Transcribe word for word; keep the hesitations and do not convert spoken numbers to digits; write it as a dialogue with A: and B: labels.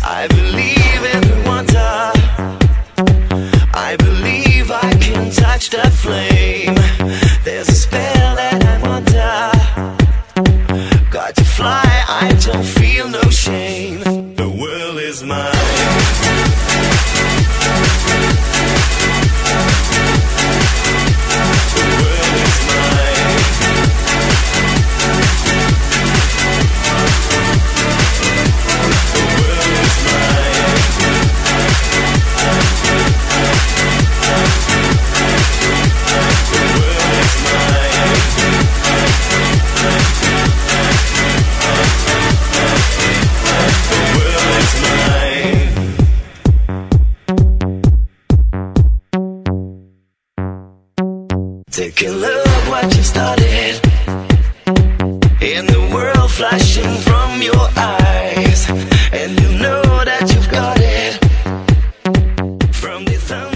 A: I believe in the wonder. I believe I can touch the flame. There's a spell that I'm under. Got to fly, I don't feel no shame. The world is mine. Take a look what you started. In the world flashing from your eyes, and you know that you've got it. From the thumb